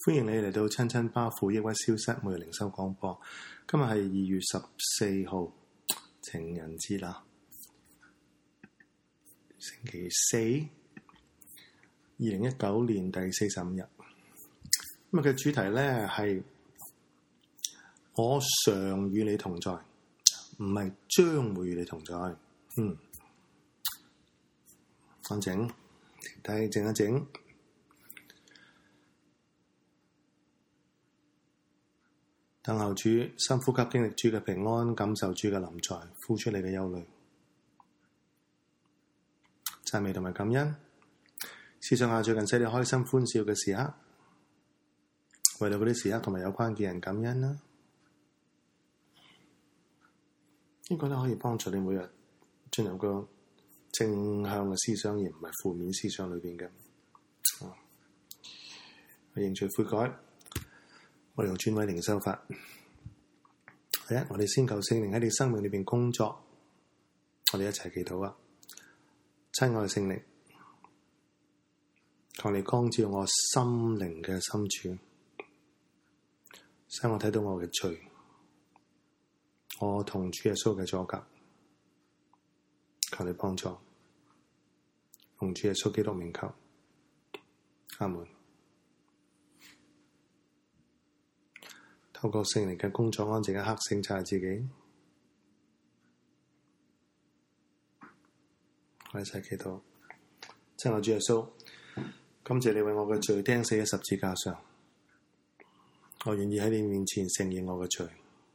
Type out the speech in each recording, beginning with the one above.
歡迎你嚟到親親巴父抑鬱消失每日靈修廣播。今日係2月14號，情人節啦，星期四，2019年第45日。今日嘅主題呢係我常與你同在，唔係將會與你同在。安靜，停低，靜一靜。等候主，深呼吸，經歷主嘅平安，感受主嘅臨在，呼出你嘅憂慮，讚美同埋感恩。試想下最近使你開心歡笑嘅時刻，為到嗰啲時刻同埋有關嘅人感恩啦。呢個咧可以幫助你每日進入個正向嘅思想，而唔係負面思想裏邊嘅。去認罪悔改。我哋用專位靈修法。第一，我哋先求聖靈喺你生命裏邊工作。我哋一齊祈禱啊！親愛嘅聖靈，求你光照我心靈嘅深處，使我睇到我嘅罪，我同主耶穌嘅阻隔。求你幫助，奉主耶穌基督名求，阿門。透過聖靈嘅工作，安靜一刻，省察自己。我一齊祈禱。親愛主耶穌，感謝你為我嘅罪釘死喺十字架上。我願意喺你面前承認我嘅罪。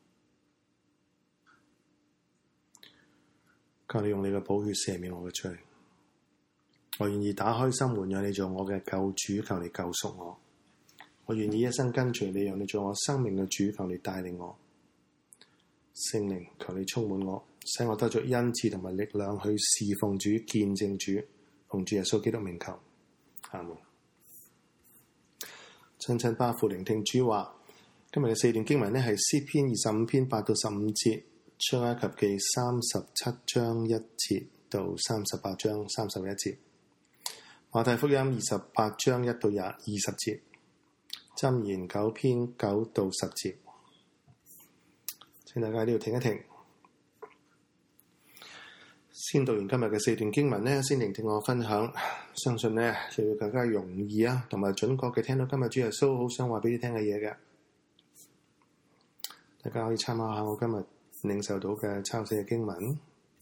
求你用你嘅寶血赦免我嘅罪。我願意打開心門，讓你做我嘅救主。求你救贖我。我願意一生跟隨你，讓你做我生命嘅主。求你帶領我，聖靈，求你充滿我，使我得着恩賜同埋力量去侍奉主、見證主。奉主耶穌基督名求，阿門。親親巴父，聆聽主話。今日嘅4段經文呢係詩篇25篇8到15節，出埃及記37章1節到38章31節，馬太福音28章1到20節。箴言9篇9到10節，請大家呢度停一停。先讀完今日嘅4段經文呢，先聆聽我分享，相信呢就會更加容易同埋準確嘅聽到今日主耶穌好想話俾你聽嘅嘢嘅。大家可以參考下我今日領受到嘅抄寫嘅經文。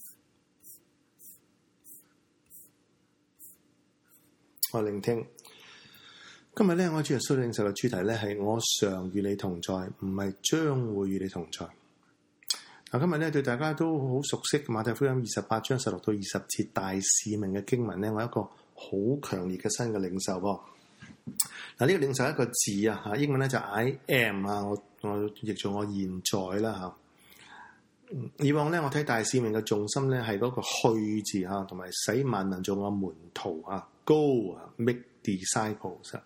我聆聽。今日咧，我主耶穌領受嘅主題咧係我常與你同在，唔係將會與你同在。嗱，今日咧對大家都好熟悉嘅馬太福音28章16到20節大使命嘅經文咧，我有一個好強烈嘅新嘅領受喎。嗱，呢個領受一個字啊，英文咧就 I am 啊，我譯做我現在啦嚇。以往咧我睇大使命嘅重心咧係嗰個去字嚇，同埋使萬民做我門徒啊 ，Go 啊 ，make disciples。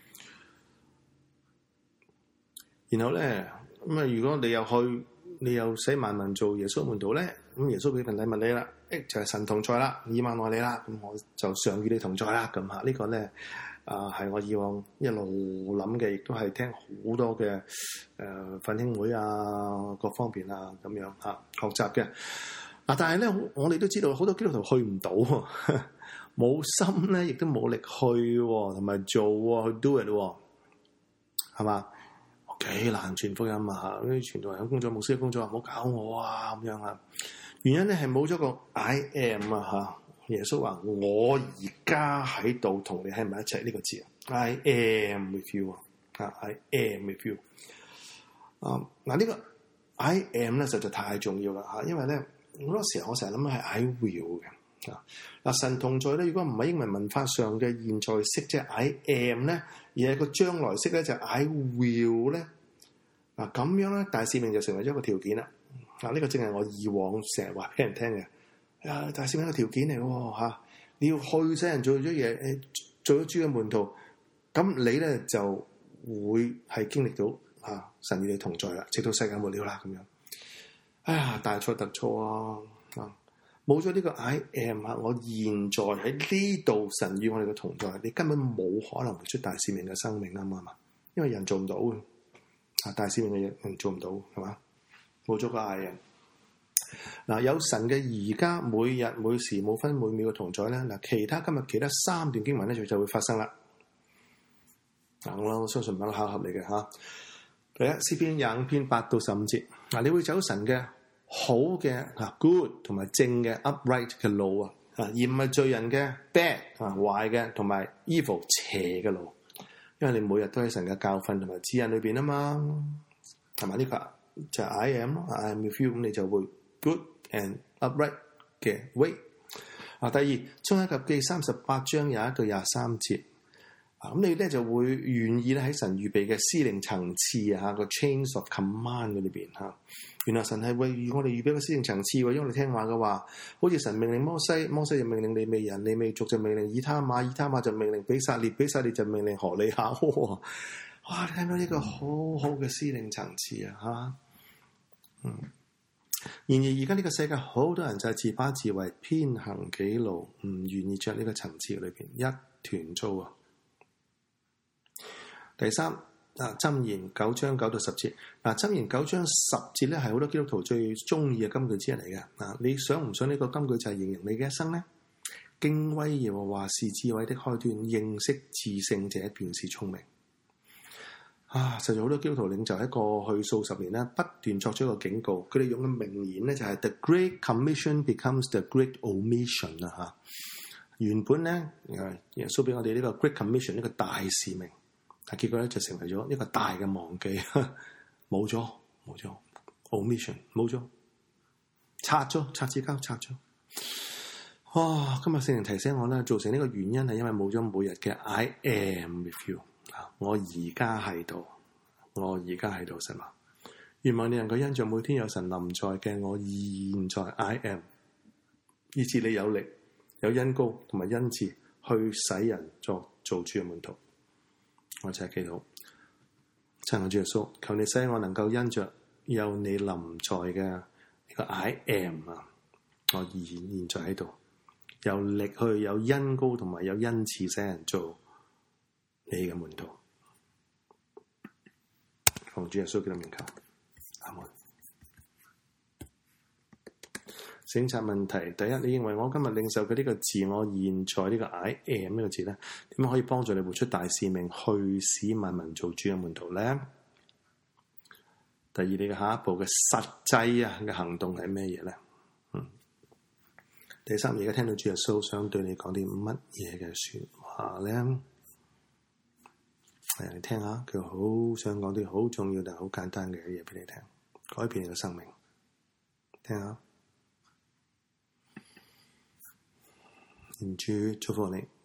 然後咧，咁啊，如果你又去，你又使萬民做耶穌門徒咧，咁耶穌俾份禮物你啦，就係神同在啦，以萬愛你啦，咁我就常與你同在啦，咁嚇呢個咧係我以往一路諗嘅，亦都係聽好多嘅奮興會啊，各方面啊咁樣嚇學習嘅。但係咧，我哋都知道好多基督徒去唔到，冇心咧，亦都冇力去同埋做去 do it 係嘛？幾難傳福音啊！嗰啲傳道人嘅工作、牧師嘅工作，唔好搞我啊咁樣啊！原因咧係冇咗個 I am 啊嚇！耶穌話：我而家喺度同你喺埋一齊呢個字啊 ！I am with you 啊！I am with you 嗱呢個 I am 咧實在太重要啦嚇！因為咧好多時候我成日諗係 I will 嘅嗱神同在咧，如果唔係英文文法上嘅現在式即係 I am 咧，而係個將來式咧就係 I will 咧咁樣咧，大使命就成為咗一個條件啦。呢個正係我以往成日話俾人聽嘅。大使命一個條件嚟喎，你要去使人做咗嘢，做咗主嘅門徒，咁你咧就會係經歷到神與你同在啦，直到世界末了啦咁樣。大錯特錯啊！冇咗呢個 I am 我現在喺呢度，神與我哋嘅同在，你根本冇可能活出大使命嘅生命啊嘛。 因為人做唔到嘅，大使命嘅人做唔到，係嘛？冇咗個 I am。嗱，有神嘅而家每日每時每分每秒嘅同在咧，嗱，今日其他3段經文咧就會發生啦。嗱，我相信唔係巧合嚟嘅嚇。第一，詩篇25篇8到15節，嗱，你會走神嘅好嘅good 同埋正嘅 upright 嘅路啊，而唔係罪人嘅 bad 壞嘅同埋 evil 邪嘅路，因為你每日都喺神嘅教訓同埋指引裏邊啊嘛，係咪呢個就係 I am 咯，I am with you， 咁你就會 good and upright 嘅 way。第二，出埃及記38章21到23節。咁你咧就會願意咧喺神預備嘅司令層次個 chains of command 嗰裏邊原來神係為我哋預備個司令層次喎，因為我哋聽話嘅話，好似神命令摩西，摩西就命令利未人，利未族就命令以他瑪，以他瑪就命令比撒列，比撒列就命令何利亞。哇！你睇到呢個好好嘅司令層次然而而家呢個世界好多人就係自把自為，偏行己路，唔願意着呢個層次裏邊一團糟啊！第三，箴言9章9到10節。箴言9章10節咧係好多基督徒最中意嘅金句之一嚟嘅。你想唔想呢個金句就係形容你嘅一生呢？敬畏耶和華是智慧的開端，認識至聖者便是聰明。實在好多基督徒領袖喺過去數十年咧，不斷作出一個警告。佢哋用嘅名言咧就係 The Great Commission becomes the Great Omission 原本咧，耶穌俾我哋呢個 Great Commission 呢個大使命。但結果咧就成為咗一個大嘅忘記，冇咗 omission 冇咗，拆紙膠拆咗。今日聖靈提醒我咧，造成呢個原因係因為冇咗每日嘅 I am with you。我而家喺度，神啊！願望你能夠因着每天有神臨在嘅我現在 I am， 以致你有力、有恩膏同埋恩賜去使人做主嘅門徒。我就係祈禱，親愛的主耶穌，求你使我能夠因着有你臨在嘅呢個 I am 我現在喺度，有力去有恩膏同埋有恩賜使人做你嘅門徒。奉主耶穌基督名求，阿門。省察問題，第一，你認為我今日領受嘅呢個字，我現在呢個 I am 呢個字咧，點樣可以幫助你活出大使命，去使萬民做主嘅門徒咧？第二，你嘅下一步嘅實際嘅行動係咩嘢咧？第三，而家聽到主耶穌想對你講啲乜嘢嘅說話咧？你聽下，佢好想講啲好重要但係好簡單嘅嘢俾你聽，改變你嘅生命。聽下。願主祝福你。